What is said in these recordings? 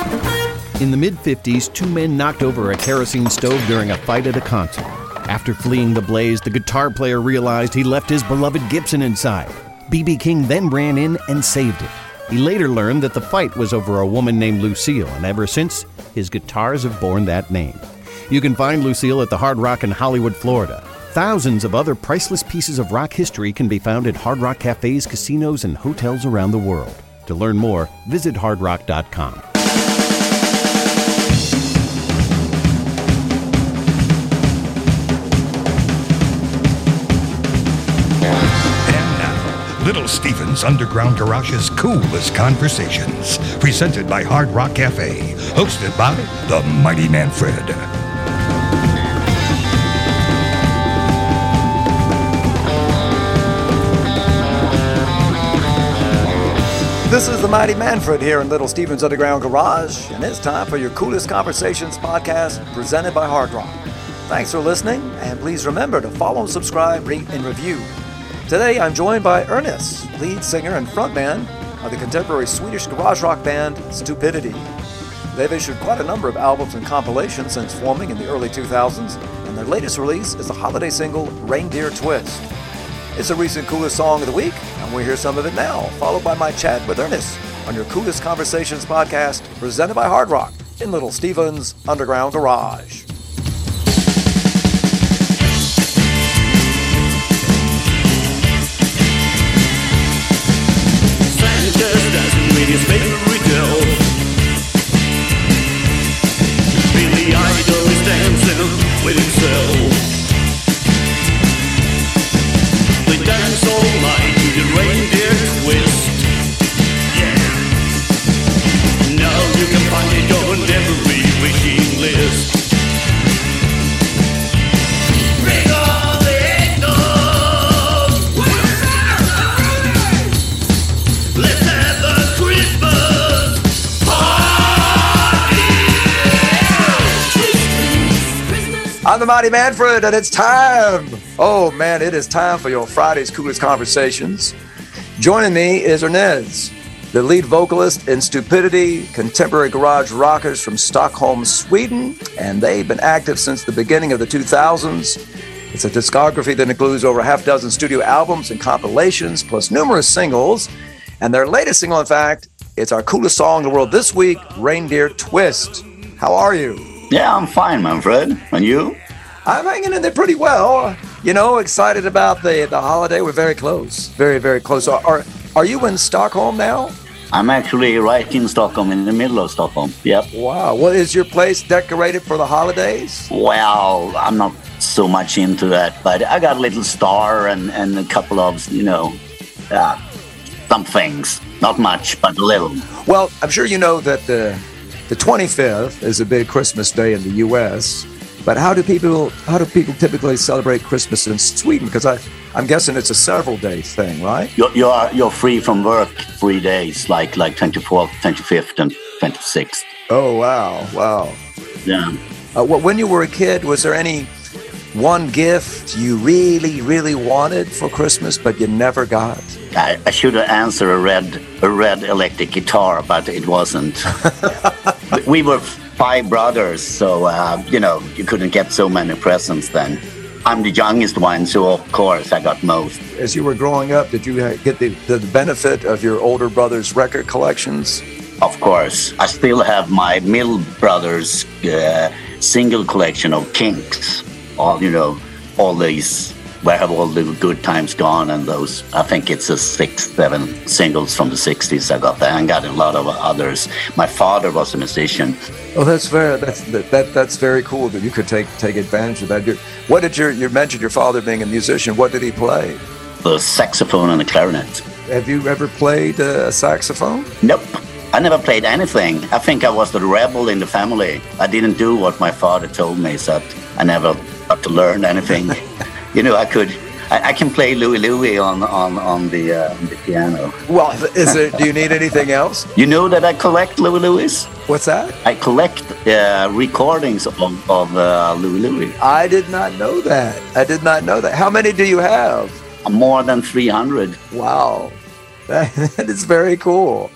In the mid-50s, two men knocked over a kerosene stove during a fight at a concert. After fleeing the blaze, the guitar player realized he left his beloved Gibson inside. B.B. King then ran in and saved it. He later learned that the fight was over a woman named Lucille, and ever since, his guitars have borne that name. You can find Lucille at the Hard Rock in Hollywood, Florida. Thousands of other priceless pieces of rock history can be found at Hard Rock cafes, casinos, and hotels around the world. To learn more, visit hardrock.com. Little Steven's Underground Garage's Coolest Conversations, presented by Hard Rock Cafe, hosted by the Mighty Manfred. This is the Mighty Manfred here in Little Steven's Underground Garage, and it's time for your Coolest Conversations podcast presented by Hard Rock. Thanks for listening, and please remember to follow, subscribe, rate, and review. Today, I'm joined by Ernest, lead singer and frontman of the contemporary Swedish garage rock band Stupidity. They've issued quite a number of albums and compilations since forming in the early 2000s, and their latest release is the holiday single Reindeer Twist. It's a recent Coolest Song of the Week, and we'll hear some of it now, followed by my chat with Ernest on your Coolest Conversations podcast presented by Hard Rock in Little Steven's Underground Garage. His favorite elf. Billy Idol is dancing with himself. They dance all night to the reindeer twist. Yeah. Now you can find it on every wishing list. Bring on the eggnog. Let's have a I'm the Mighty Manfred, and it's time. Oh, man, it is time for your Friday's Coolest Conversations. Joining me is Ernest, the lead vocalist in Stupidity, contemporary garage rockers from Stockholm, Sweden, and they've been active since the beginning of the 2000s. It's a discography that includes over a half dozen studio albums and compilations, plus numerous singles. And their latest single, in fact, it's our coolest song in the world this week, Reindeer Twist. How are you? Yeah, I'm fine, Manfred. And you? I'm hanging in there pretty well. You know, excited about the holiday. We're very close. Very, very close. Are you in Stockholm now? I'm actually right in Stockholm, in the middle of Stockholm. Yep. Wow. Well, is your place decorated for the holidays? Well, I'm not so much into that, but I got a little star and a couple of, some things. Not much, but a little. Well, I'm sure you know that the 25th is a big Christmas day in the U.S., but how do people typically celebrate Christmas in Sweden? Because I'm guessing it's a several day thing, right? You're free from work 3 days, like 24th, 25th, and 26th. Oh wow! Yeah. When you were a kid, was there any one gift you really, really wanted for Christmas but you never got? I should have answered a red electric guitar, but it wasn't. We were 5 brothers, so you couldn't get so many presents then. I'm the youngest one, so of course I got most. As you were growing up, did you get the benefit of your older brother's record collections? Of course. I still have my middle brother's single collection of Kinks. All these, where have all the good times gone, and those, I think it's 6-7 singles from the 60s I got there, and got a lot of others. My father was a musician. Oh, that's very cool that you could take advantage of that. What did you mentioned your father being a musician? What did he play? The saxophone and the clarinet. Have you ever played a saxophone? Nope. I never played anything. I think I was the rebel in the family. I didn't do what my father told me, so I never got to learn anything. I can play Louie Louie on the piano. Well, do you need anything else? You know that I collect Louie Louie's? What's that? I collect recordings of Louie Louie. I did not know that. How many do you have? More than 300. Wow. That is very cool.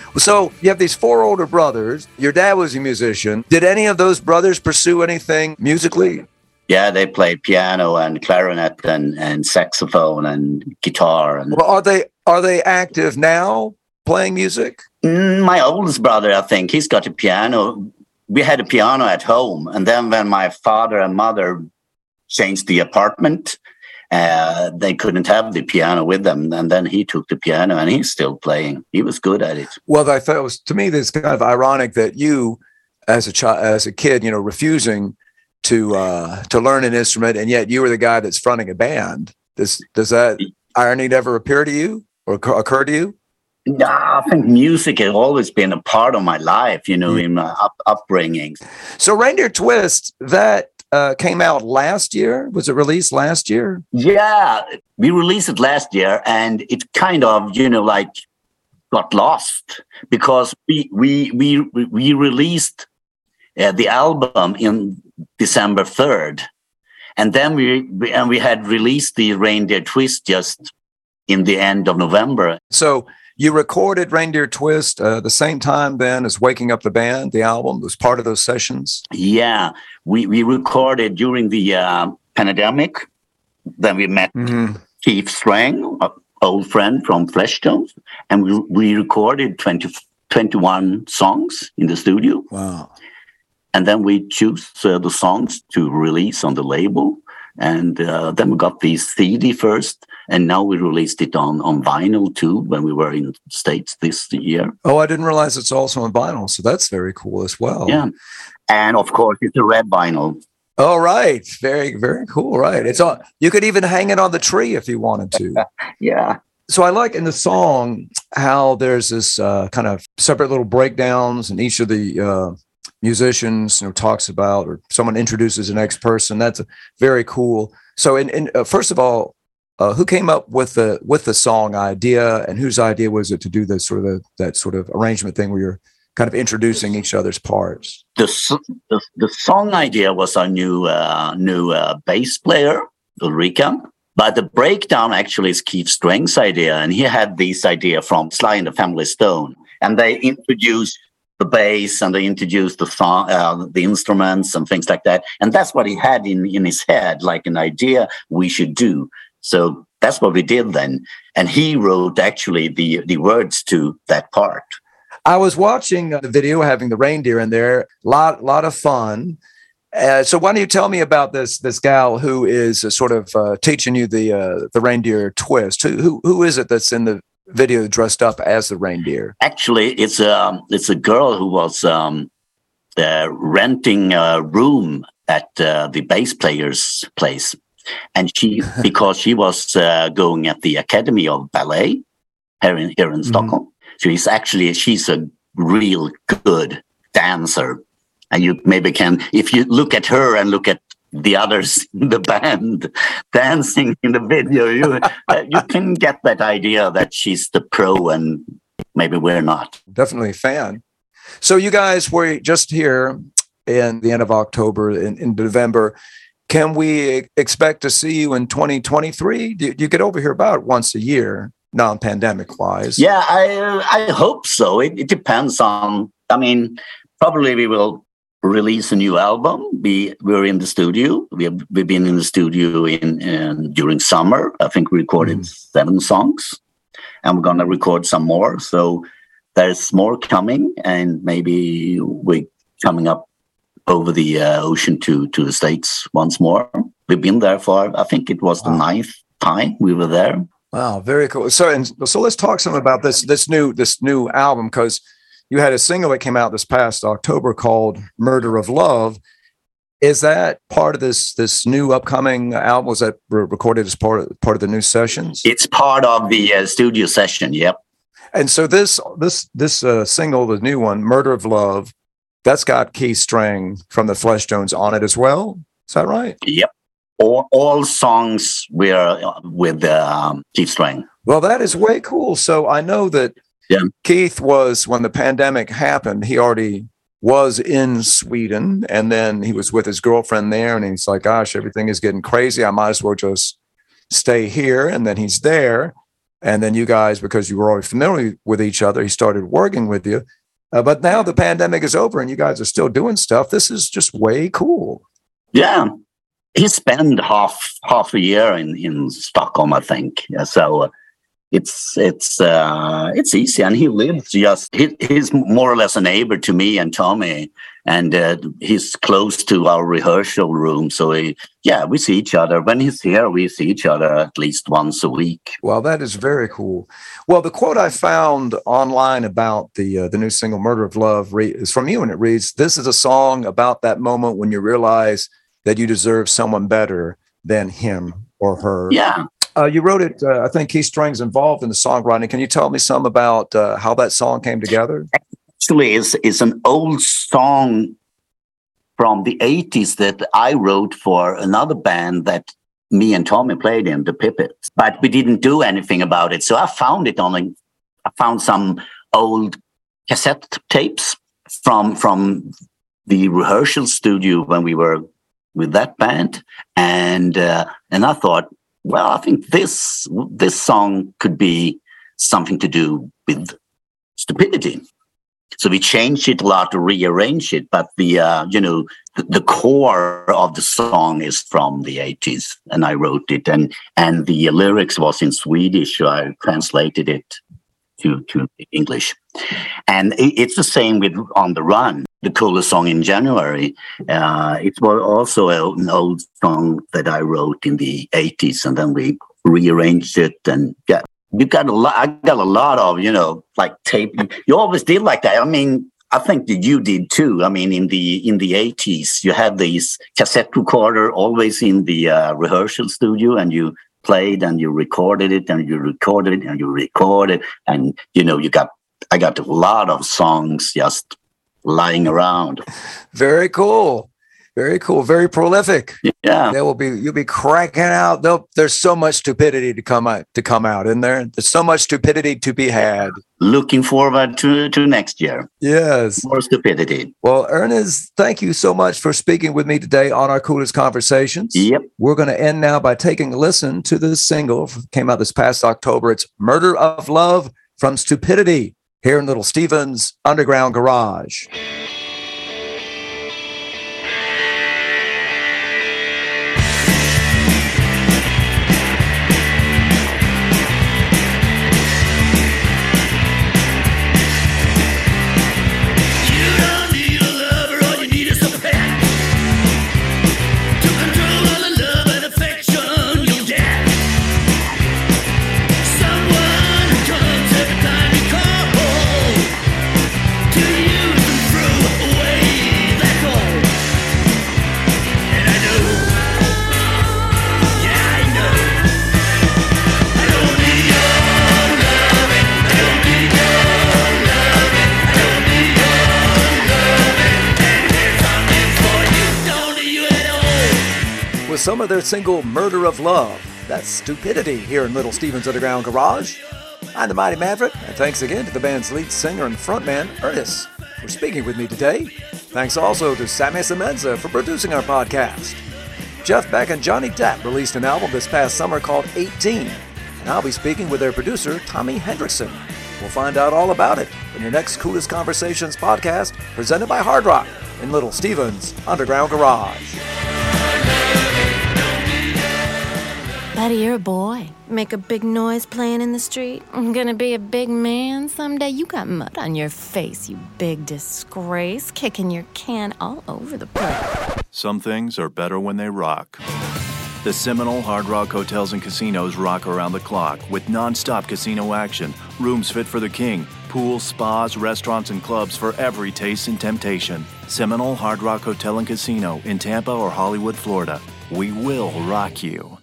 So you have these 4 older brothers. Your dad was a musician. Did any of those brothers pursue anything musically? Yeah, they played piano and clarinet and saxophone and guitar. And Well, are they active now playing music? My oldest brother, I think, he's got a piano. We had a piano at home, and then when my father and mother changed the apartment, they couldn't have the piano with them, and then he took the piano, and he's still playing. He was good at it. Well, I thought it was, to me, this kind of ironic that you, as a kid, refusing to learn an instrument, and yet you were the guy that's fronting a band. Does that irony never appear to you or occur to you? No, I think music has always been a part of my life, in my upbringing. So Reindeer Twist, that came out last year. Was it released last year? Yeah, we released it last year, and it kind of, got lost because we released the album in December 3rd, and then we had released the Reindeer Twist just in the end of November. So you recorded Reindeer Twist the same time then as Waking Up the Band, the album? Was part of those sessions? Yeah, we recorded during the pandemic. Then we met Keith Strang, an old friend from Fleshtones, and we recorded 21 songs in the studio. Wow. And then we choose the songs to release on the label. And then we got the CD first, and now we released it on vinyl too when we were in the States this year. Oh, I didn't realize it's also on vinyl, so that's very cool as well. Yeah, and of course it's a red vinyl. Oh, right, very, very cool. Right, it's on. You could even hang it on the tree if you wanted to. Yeah. So I like in the song how there's this kind of separate little breakdowns, and each of the musicians talks about, or someone introduces the next person. That's very cool. So first of all, who came up with the song idea, and whose idea was it to do this that sort of arrangement thing where you're kind of introducing each other's parts? The song idea was our new bass player, Ulrika. But the breakdown actually is Keith Strang's idea, and he had this idea from Sly and the Family Stone, and they introduced the bass, and they introduced the song, the instruments and things like that. And that's what he had in his head, like an idea we should do. So that's what we did then. And he wrote actually the words to that part. I was watching the video, having the reindeer in there, lot of fun. So why don't you tell me about this gal who is sort of teaching you the Reindeer Twist? Who is it that's in the video dressed up as the reindeer? Actually, it's a girl who was renting a room at the bass player's place, and because she was going at the Academy of Ballet here in Stockholm. So she's a real good dancer, and you maybe can, if you look at her and look at the others in the band dancing in the video, you can get that idea that she's the pro and maybe we're not. Definitely a fan. So you guys were just here in the end of October, in November. Can we expect to see you in 2023? You get over here about once a year, non-pandemic wise. Yeah, I hope so. It depends on, probably we will release a new album. We're in the studio. We've been in the studio during summer. I think we recorded 7 songs, and we're gonna record some more. So there's more coming, and maybe we're coming up over the ocean to the States once more. We've been there for, I think it was the 9th time we were there. Wow, very cool. So let's talk some about this new album, because you had a single that came out this past October called Murder of Love. Is that part of this new upcoming album? Was that recorded as part of the new sessions? It's part of the studio session, yep. And so this single, the new one, Murder of Love, that's got Keith Strang from the Fleshtones on it as well. Is that right? Yep. All songs were with Keith Strang. Well, that is way cool. So I know that Keith was, when the pandemic happened, he already was in Sweden, and then he was with his girlfriend there, and he's like, gosh, everything is getting crazy. I might as well just stay here. And then he's there. And then you guys, because you were already familiar with each other, he started working with you. But now the pandemic is over and you guys are still doing stuff. This is just way cool. Yeah. He spent half a year in Stockholm, I think. Yeah, so it's easy, and he lives he's more or less a neighbor to me and Tommy, and he's close to our rehearsal room. So we see each other. When he's here, we see each other at least once a week. Well, that is very cool. Well, the quote I found online about the new single "Murder of Love" is from you, and it reads, "This is a song about that moment when you realize that you deserve someone better than him or her." Yeah. You wrote it, I think Keith Strings involved in the songwriting. Can you tell me some about how that song came together? Actually, it's an old song from the 80s that I wrote for another band that me and Tommy played in, the Pippets. But we didn't do anything about it. So I found some old cassette tapes from the rehearsal studio when we were with that band. And I thought, well, I think this song could be something to do with stupidity. So we changed it a lot to rearrange it, but the core of the song is from the 80s, and I wrote it, and the lyrics was in Swedish, so I translated it to English. And it's the same with "On the Run," the coolest song in January. It was also an old song that I wrote in the 80s, and then we rearranged it. And yeah, I got a lot of, like tape. You always did like that. I mean, I think that you did too. I mean, in the 80s, you had these cassette recorder always in the rehearsal studio, and you played and you recorded it and you recorded it and you recorded, and I got a lot of songs just lying around. Very cool. Very cool. Very prolific. Yeah. You'll be cranking out. There's so much stupidity to come out in there. There's so much stupidity to be had. Looking forward to next year. Yes. More stupidity. Well, Ernest, thank you so much for speaking with me today on our Coolest Conversations. Yep. We're going to end now by taking a listen to this single. Came out this past October. It's "Murder of Love" from Stupidity, here in Little Steven's Underground Garage. Some of their single "Murder of Love." That's Stupidity here in Little Steven's Underground Garage. I'm the Mighty Manfred, and thanks again to the band's lead singer and frontman, Ernest, for speaking with me today. Thanks also to Sammy Semenza for producing our podcast. Jeff Beck and Johnny Depp released an album this past summer called 18, and I'll be speaking with their producer, Tommy Hendrickson. We'll find out all about it in your next Coolest Conversations podcast, presented by Hard Rock in Little Steven's Underground Garage. Buddy, you're a boy. Make a big noise playing in the street. I'm gonna be a big man someday. You got mud on your face, you big disgrace. Kicking your can all over the place. Some things are better when they rock. The Seminole Hard Rock Hotels and Casinos rock around the clock with non-stop casino action, rooms fit for the king, pools, spas, restaurants, and clubs for every taste and temptation. Seminole Hard Rock Hotel and Casino in Tampa or Hollywood, Florida. We will rock you.